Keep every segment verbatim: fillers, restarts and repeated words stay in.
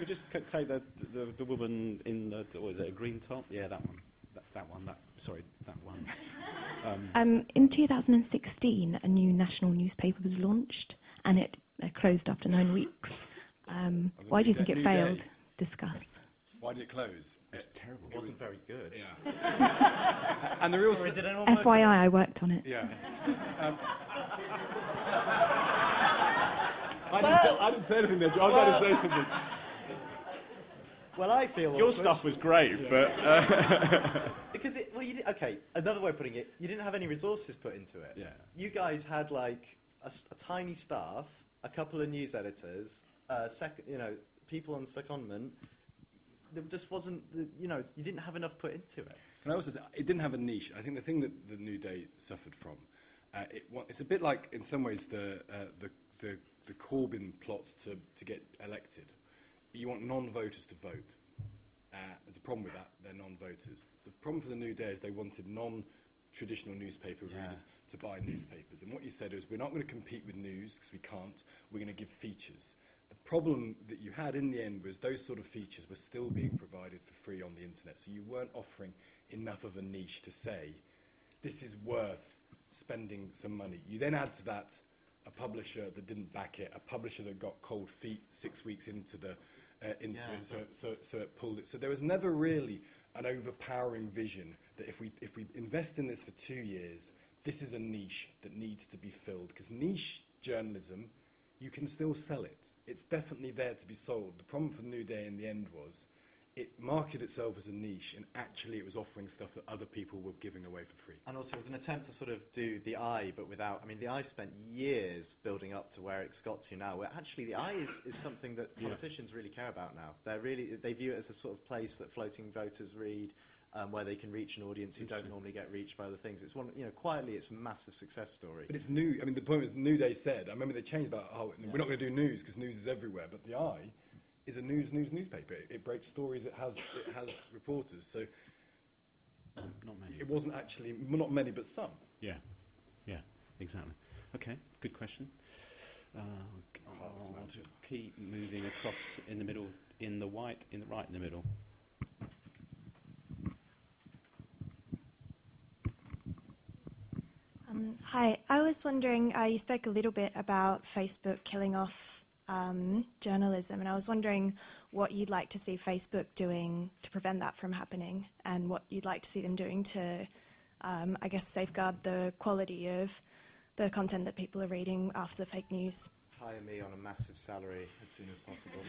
we just c- take the, the the woman in the, what is it, a green top? Yeah, that one. That, that one. That sorry, that one. Um, Um, in two thousand sixteen, a new national newspaper was launched, and it uh, closed after nine weeks. Um, Oh, the why New do you think Day- it New failed? Day. Discuss. Why did it close? it's terrible. It wasn't very good. Yeah. And the real... Sorry, s- did anyone work F Y on it? I, I worked on it. Yeah. Um, I, didn't say, I didn't say anything there, John. I was about to say something. Well, I feel Your awkward. stuff was great, but uh, Because it, well, you did, okay. Another way of putting it, you didn't have any resources put into it. yeah. You guys had like a, s- a tiny staff, a couple of news editors, uh, sec- you know, people on secondment. There just wasn't, the, you know, you didn't have enough put into it. Can I also say, it didn't have a niche. I think the thing that the New Day suffered from, uh, it, wa- it's a bit like, in some ways, the uh, the, the the Corbyn plots to, to get elected. You want non-voters to vote. Uh, there's a problem with that. They're non-voters. The problem for the New Day is they wanted non-traditional newspaper Yeah. readers to buy newspapers. And what you said is, we're not going to compete with news because we can't. We're going to give features. The problem that you had in the end was those sort of features were still being provided for free on the internet. So you weren't offering enough of a niche to say, this is worth spending some money. You then add to that a publisher that didn't back it, a publisher that got cold feet six weeks into the uh, into Yeah. it, so, so so it pulled it. So there was never really an overpowering vision that if we if we invest in this for two years, this is a niche that needs to be filled. Because niche journalism, you can still sell it. It's definitely there to be sold. The problem for the New Day in the end was it marketed itself as a niche, and actually it was offering stuff that other people were giving away for free. And also, it was an attempt to sort of do the Eye, but without. I mean, the Eye spent years building up to where it's got to now. Where actually, the Eye is, is something that Yeah. politicians really care about now. They're really they view it as a sort of place that floating voters read, um, where they can reach an audience who don't normally get reached by other things. It's one, you know, quietly, it's a massive success story. But it's new. I mean, the point was, New Day said, I remember they changed about, oh, Yeah. we're not going to do news because news is everywhere. But the Eye is a news news newspaper. It, it breaks stories. It has it has reporters. So Not many. it wasn't actually, well, not many, but some. Yeah. Yeah. Exactly. Okay. Good question. Uh, Hard to I'll answer. keep moving across in the middle, in the white, in the right, in the middle. Um, hi, I was wondering, uh, you spoke a little bit about Facebook killing off um, journalism, and I was wondering what you'd like to see Facebook doing to prevent that from happening, and what you'd like to see them doing to, um, I guess, safeguard the quality of the content that people are reading after the fake news. Hire me on a massive salary as soon as possible.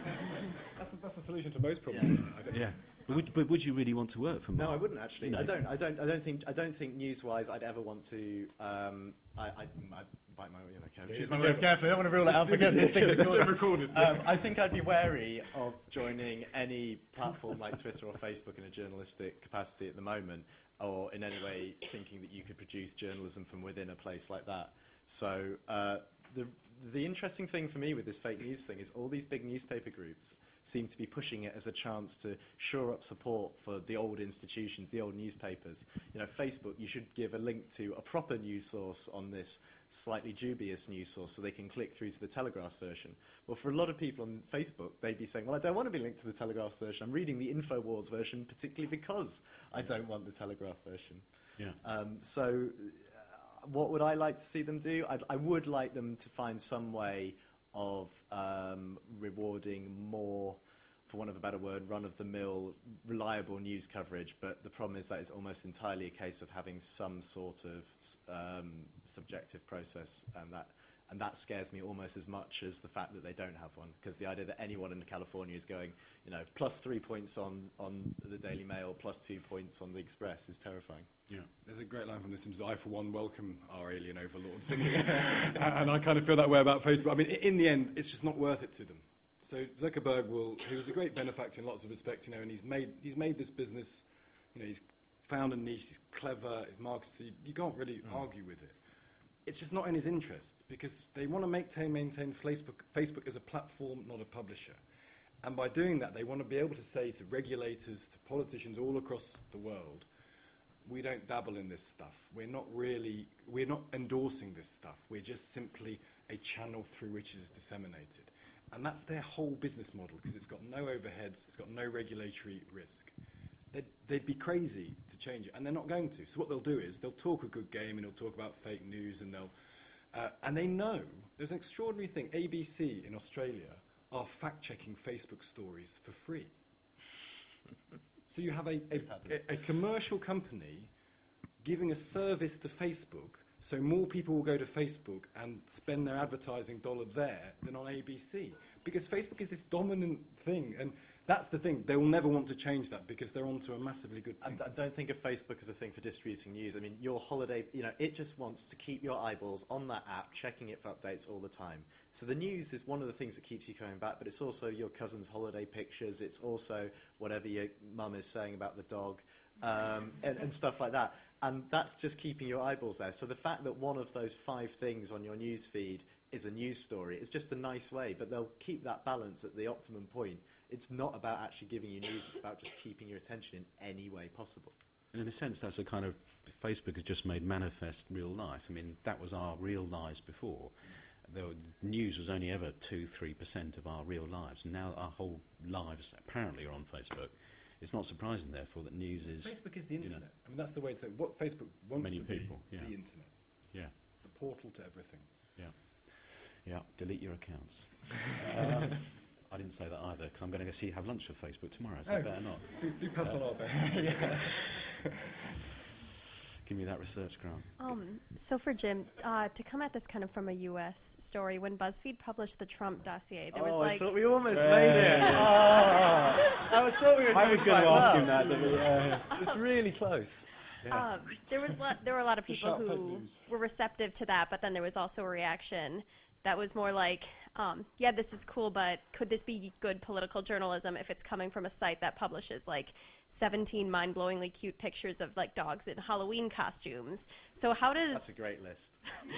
That's a, that's a solution to most problems. I don't- Yeah. But would, but would you really want to work for Mark? No, I wouldn't actually. No. I don't. I don't. I don't think. I don't think news-wise, I'd ever want to. Um, I, I, I bite my. You know, carefully. Yeah, Choose my yeah. words carefully. I don't want to rule it out This because is- it's being this is recorded. recorded. Um, I think I'd be wary of joining any platform like Twitter or Facebook in a journalistic capacity at the moment, or in any way thinking that you could produce journalism from within a place like that. So uh, the the interesting thing for me with this fake news thing is all these big newspaper groups seem to be pushing it as a chance to shore up support for the old institutions, the old newspapers. You know, Facebook, you should give a link to a proper news source on this slightly dubious news source so they can click through to the Telegraph version. Well, for a lot of people on Facebook, they'd be saying, well, I don't want to be linked to the Telegraph version. I'm reading the InfoWars version particularly because I don't want the Telegraph version. Yeah. Um, so uh, what would I like to see them do? I'd, I would like them to find some way of um, rewarding more, for want of a better word, run-of-the-mill, reliable news coverage. But the problem is that it's almost entirely a case of having some sort of um, subjective process, and that and that scares me almost as much as the fact that they don't have one. Because the idea that anyone in California is going, you know, plus three points on on the Daily Mail, plus two points on the Express is terrifying. Yeah. There's a great line from The Simpsons, I for one welcome our alien overlords. And I kind of feel that way about Facebook. I mean, i- in the end, it's just not worth it to them. So Zuckerberg will, he was a great benefactor in lots of respects, you know, and he's made, he's made this business, you know, he's found a niche, he's clever, he's marketed, you can't really Mm. argue with it. It's just not in his interests because they want to maintain, maintain Facebook, Facebook as a platform, not a publisher. And by doing that, they want to be able to say to regulators, to politicians all across the world, we don't dabble in this stuff. We're not really, we're not endorsing this stuff. We're just simply a channel through which it is disseminated. And that's their whole business model, because it's got no overheads, it's got no regulatory risk. They'd, they'd be crazy to change it, and they're not going to. So what they'll do is they'll talk a good game, and they'll talk about fake news, and they'll uh, and they know there's an extraordinary thing. A B C in Australia are fact-checking Facebook stories for free. So you have a, a, a, a commercial company giving a service to Facebook, so more people will go to Facebook and spend their advertising dollar there than on A B C. Because Facebook is this dominant thing, and that's the thing. They will never want to change that because they're onto a massively good I, thing. I don't think of Facebook as a thing for distributing news. I mean, your holiday, you know, it just wants to keep your eyeballs on that app, checking it for updates all the time. So the news is one of the things that keeps you coming back, but it's also your cousin's holiday pictures. It's also whatever your mum is saying about the dog, um, and, and stuff like that. And that's just keeping your eyeballs there. So the fact that one of those five things on your news feed is a news story is just a nice way, but they'll keep that balance at the optimum point. It's not about actually giving you news, it's about just keeping your attention in any way possible. And in a sense, that's a kind of, Facebook has just made manifest real life. I mean, that was our real lives before. The news was only ever two, three percent of our real lives. And now our whole lives apparently are on Facebook. It's not surprising, therefore, that news is... Facebook is the you know, internet. I mean, that's the way to say what Facebook wants Many to be, people, yeah. the internet. Yeah, The portal to everything. yeah. Yeah, delete your accounts. uh, I didn't say that either, because I'm going to go see have lunch with Facebook tomorrow, so I Oh. better not. Do, do pass Uh, on our best. Give me that research grant. Um, so for Jim, uh, to come at this kind of from a U S story, when BuzzFeed published the Trump dossier, there was oh, like... I thought we almost Yeah. made it. Oh, I was thought we were I was doing going to quite ask well. him that. Didn't we? Uh, It's really close. Um, there was lo- there were a lot of The people sharp fake who news. were receptive to that, but then there was also a reaction that was more like, um, yeah, this is cool, but could this be good political journalism if it's coming from a site that publishes like seventeen mind-blowingly cute pictures of like dogs in Halloween costumes? So how does That's a great list.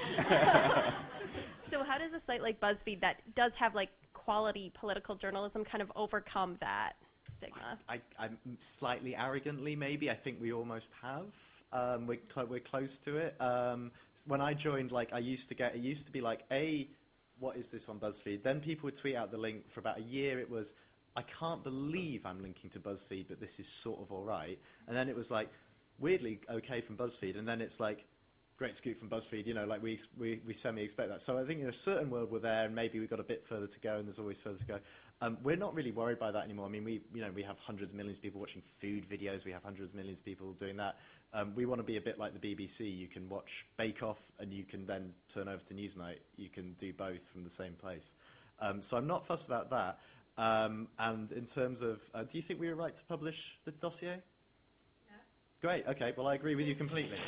so how does a site like BuzzFeed that does have like quality political journalism kind of overcome that stigma? I, I slightly arrogantly, maybe. I think we almost have. Um, we're cl- we're close to it. Um, when I joined, like I used to get, it used to be like, a, what is this on BuzzFeed? Then people would tweet out the link for about a year. It was, I can't believe I'm linking to BuzzFeed, but this is sort of all right. And then it was like, weirdly okay from BuzzFeed, and then it's like, great scoop from BuzzFeed. You know, like we we we semi expect that. So I think in a certain world we're there, and maybe we've got a bit further to go, and there's always further to go. Um, we're not really worried by that anymore. I mean, we you know we have hundreds of millions of people watching food videos. We have hundreds of millions of people doing that. Um, we want to be a bit like the B B C. You can watch Bake Off, and you can then turn over to Newsnight. You can do both from the same place. Um, so I'm not fussed about that. Um, and in terms of, uh, do you think we were right to publish the dossier? Yeah. Great. Okay. Well, I agree with you completely.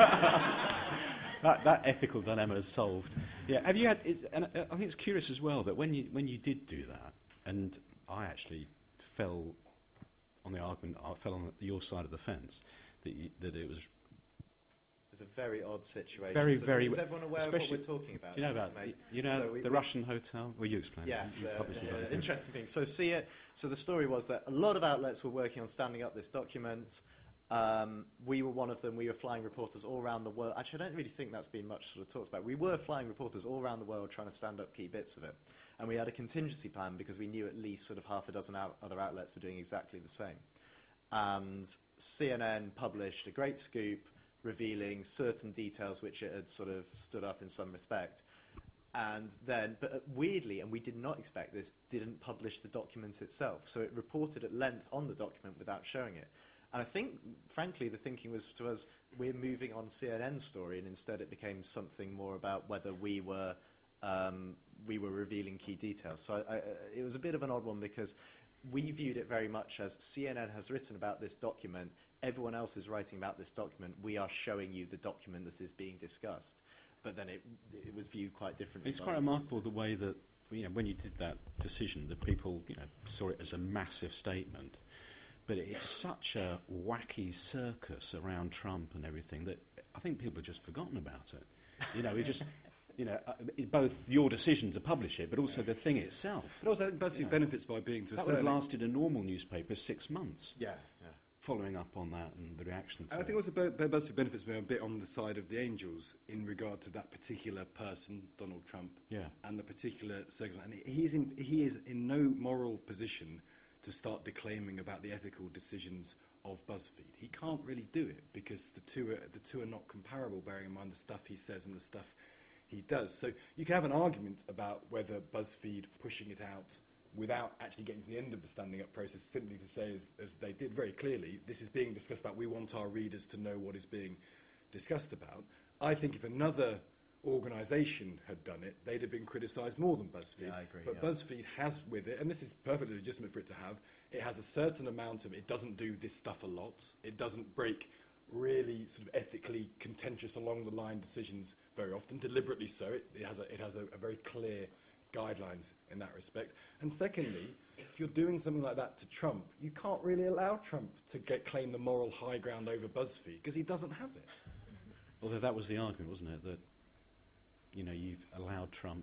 that, that ethical dilemma is solved. Yeah. Have you had? It's, and uh, I think it's curious as well that when you when you did do that, and I actually fell on the argument, I fell on your side of the fence that you, that it was It's a very odd situation. very so very. Is everyone aware of what especially- we're talking about? Do you know about Mate? you know So we- the we- Russian hotel? Well, you explain. Yeah, it. You the, published it, the right? interesting thing. So see it. So the story was that a lot of outlets were working on standing up this document. Um, we were one of them. We were flying reporters all around the world. Actually, I don't really think that's been much sort of talked about. We were flying reporters all around the world trying to stand up key bits of it. And we had a contingency plan because we knew at least sort of half a dozen out other outlets were doing exactly the same. And C N N published a great scoop revealing certain details which it had sort of stood up in some respect. And then, but weirdly, and we did not expect this, didn't publish the document itself. So it reported at length on the document without showing it. And I think, frankly, the thinking was to us, we're moving on C N N's story, and instead it became something more about whether we were um, we were revealing key details. So I, I, it was a bit of an odd one because we viewed it very much as C N N has written about this document, everyone else is writing about this document, we are showing you the document that is being discussed. But then it, it was viewed quite differently. It's quite remarkable the way that, you know, when you did that decision, that people, you know, saw it as a massive statement. But it's such a wacky circus around Trump and everything that I think people have just forgotten about it. You know, it just, you know, uh, it, both your decision to publish it, but also the thing itself. But also, I think BuzzFeed Yeah. benefits by being to a That would have certain lasted a normal newspaper six months. Yeah, yeah. following up on that and the reaction to And I think it. also Bu- Bu- BuzzFeed benefits being a bit on the side of the angels in regard to that particular person, Donald Trump, Yeah. and the particular circle. And he is in, he is in no moral position to start declaiming about the ethical decisions of BuzzFeed. He can't really do it because the two are, the two are not comparable, bearing in mind the stuff he says and the stuff he does. So you can have an argument about whether BuzzFeed pushing it out without actually getting to the end of the standing up process, simply to say, as, as they did very clearly, this is being discussed about, we want our readers to know what is being discussed about. I think if another organisation had done it, they'd have been criticised more than BuzzFeed. Yeah, I agree, But yeah. BuzzFeed has with it, and this is perfectly legitimate for it to have, it has a certain amount of, it doesn't do this stuff a lot, it doesn't break really sort of ethically contentious along the line decisions very often, deliberately so. It, it has, a, it has a, a very clear guidelines in that respect. And secondly, if you're doing something like that to Trump, you can't really allow Trump to get claim the moral high ground over BuzzFeed because he doesn't have it. Although that was the argument, wasn't it? That, you know, you've allowed Trump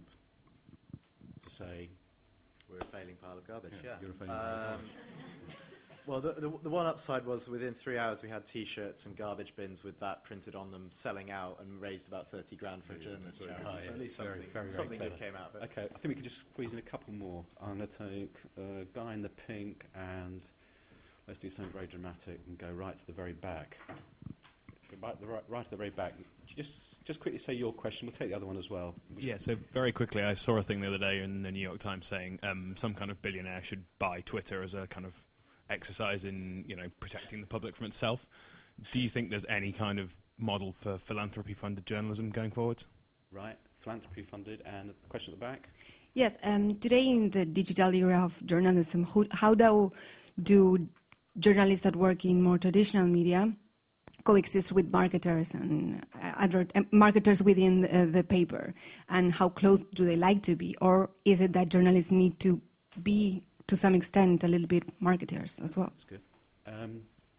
to say, We're a failing pile of garbage, Yeah, yeah. you're a failing pile of Um, Well, the, the, the one upside was within three hours we had T-shirts and garbage bins with that printed on them, selling out, and raised about thirty grand for a journalist very charity. good. Oh, So yeah. at least Very, something, very, very something good clever. came out of it. okay, I think we could just squeeze in a couple more. I'm going to take uh, guy in the pink, and let's do something very dramatic and go right to the very back. Go Right, the right, right to the very back. Just, just quickly say your question. We'll take the other one as well. Yeah, so very quickly, I saw a thing the other day in the New York Times saying um, some kind of billionaire should buy Twitter as a kind of exercise in, you know, protecting the public from itself. Do you think there's any kind of model for philanthropy-funded journalism going forward? Right, philanthropy funded, and the question at the back. Yes, um, today in the digital era of journalism, who, how do, do journalists that work in more traditional media coexist with marketers and uh, advert, uh, marketers within uh, the paper, and how close do they like to be? Or is it that journalists need to be, to some extent, a little bit marketers as well? That's good. Um,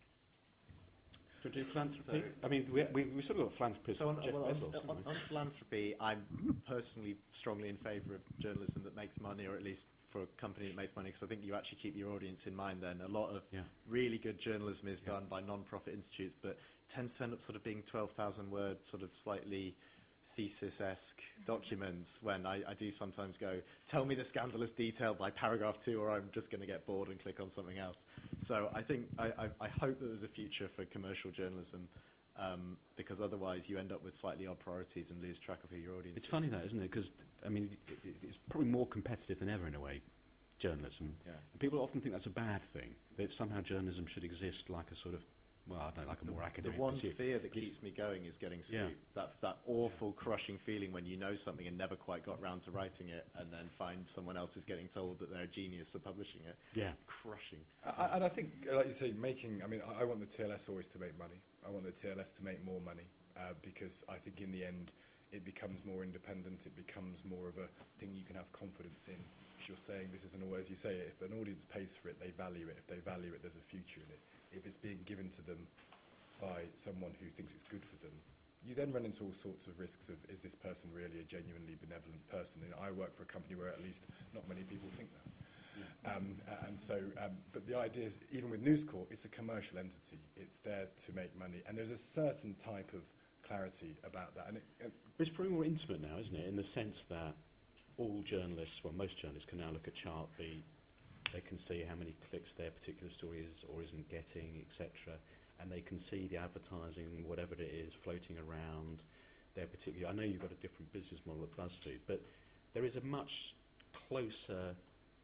do you want to do philanthropy? I mean, we, we, we sort of got philanthropist So on, Jeff well, on, Bezos, haven't on, we? on philanthropy, I'm personally strongly in favour of journalism that makes money, or at least for a company that makes money, because I think you actually keep your audience in mind then. A lot of Yeah. really good journalism is Yeah. done by non-profit institutes, but tends to end up sort of being twelve thousand word, sort of slightly thesis-esque documents, when I, I do sometimes go, tell me the scandalous detail by paragraph two, or I'm just going to get bored and click on something else. So I think, I, I, I hope that there's a future for commercial journalism, um, because otherwise you end up with slightly odd priorities and lose track of who your audience It's is. funny that, isn't it? Because, I mean, it, it, it's probably more competitive than ever in a way, journalism. Yeah. And people often think that's a bad thing, that somehow journalism should exist like a sort of, well, I don't know, like a more The academic one pursuit. fear that keeps me going is getting Yeah. scooped. That, that awful, crushing feeling when you know something and never quite got round to writing it, and then find someone else is getting told that they're a genius for publishing it. Yeah. Crushing. I, and I think, uh, like you say, making, I mean, I, I want the T L S always to make money. I want the T L S to make more money, uh, because I think in the end it becomes more independent, it becomes more of a thing you can have confidence in. If you're saying this isn't always, you say, if an audience pays for it, they value it. If they value it, there's a future in it. If it's being given to them by someone who thinks it's good for them, you then run into all sorts of risks of, is this person really a genuinely benevolent person? And I work for a company where at least not many people think that. Um, uh, and so, um, but the idea is, even with News Corp, it's a commercial entity. It's there to make money. And there's a certain type of clarity about that. And, it, and But it's probably more intimate now, isn't it? In the sense that all journalists, well, most journalists can now look at Chartbeat. They can see how many clicks their particular story is or isn't getting, et cetera. And they can see the advertising, whatever it is, floating around their particular. I know you've got a different business model at BuzzFeed, but there is a much closer.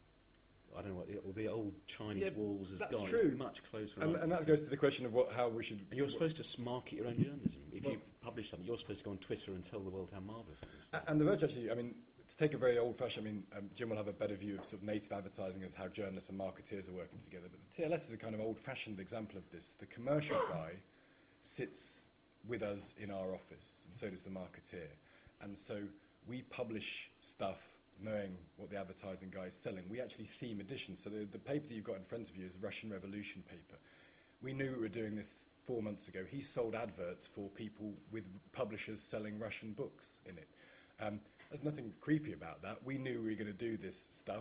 I don't know what the, the old Chinese Yeah, walls has that's gone. true. It's much closer. and, aren't and they? that goes to the question of what, how we should. And you're supposed to s- market your own journalism. If Well- you publish something, you're supposed to go on Twitter and tell the world how marvellous it is. A- And The Verge actually, I mean, to take a very old-fashioned, I mean, um, Jim will have a better view of sort of native advertising as how journalists and marketeers are working together. But the T L S is a kind of old-fashioned example of this. The commercial guy sits with us in our office, and so does the marketeer. And so we publish stuff knowing what the advertising guy is selling. We actually theme editions. So the, the paper that you've got in front of you is Russian Revolution paper. We knew we were doing this four months ago. He sold adverts for people with publishers selling Russian books in it. Um, there's nothing creepy about that. We knew we were going to do this stuff,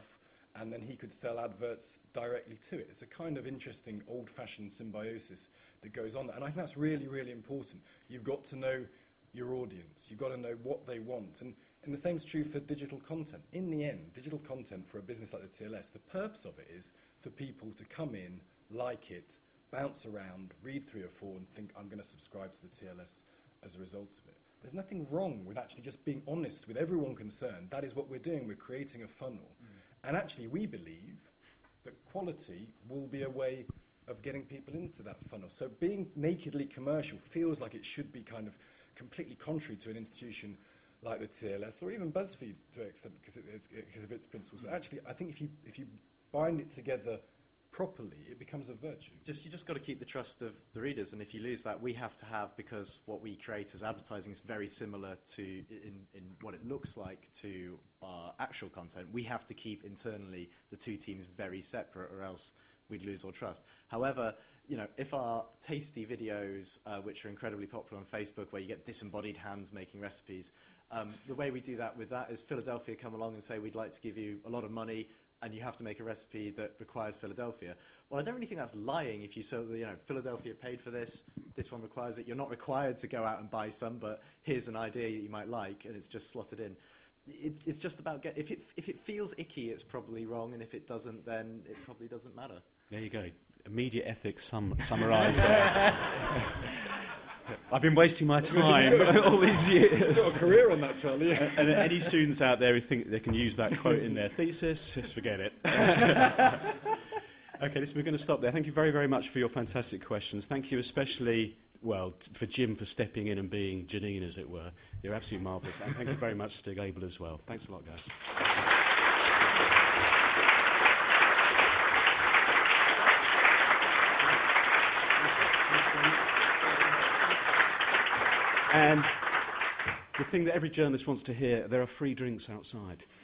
and then he could sell adverts directly to it. It's a kind of interesting old-fashioned symbiosis that goes on there. And I think that's really, really important. You've got to know your audience. You've got to know what they want. And, and the same's true for digital content. In the end, digital content for a business like the T L S, the purpose of it is for people to come in, like it, bounce around, read three or four, and think, I'm going to subscribe to the T L S as a result of it. There's nothing wrong with actually just being honest with everyone concerned. That is what we're doing. We're creating a funnel. Mm. And actually, we believe that quality will be a way of getting people into that funnel. So being nakedly commercial feels like it should be kind of completely contrary to an institution like the T L S, or even BuzzFeed to an extent, because, it, it, because of its principles. But actually, I think if you, if you bind it together properly, it becomes a virtue. Just you just got to keep the trust of the readers, and if you lose that, we have to have, because what we create as advertising is very similar to in, in what it looks like to our actual content. We have to keep internally the two teams very separate, or else we'd lose all trust. However, you know, if our tasty videos, uh, which are incredibly popular on Facebook, where you get disembodied hands making recipes, um, the way we do that with that is Philadelphia come along and say, we'd like to give you a lot of money, and you have to make a recipe that requires Philadelphia. Well, I don't really think that's lying if you say, you know, Philadelphia paid for this, this one requires it. You're not required to go out and buy some, but here's an idea that you might like, and it's just slotted in. It, it's just about, get, if, it, if it feels icky, it's probably wrong, and if it doesn't, then it probably doesn't matter. There you go. Media ethics sum, summarised there. I've been wasting my time all these years. You've got a career on that, Charlie. And, and any students out there who think they can use that quote in their thesis, just forget it. Okay, listen, we're going to stop there. Thank you very, very much for your fantastic questions. Thank you especially, well, for Jim for stepping in and being Janine, as it were. You're absolutely marvellous. And thank you very much, Stig Abel, as well. Thanks a lot, guys. And the thing that every journalist wants to hear, there are free drinks outside.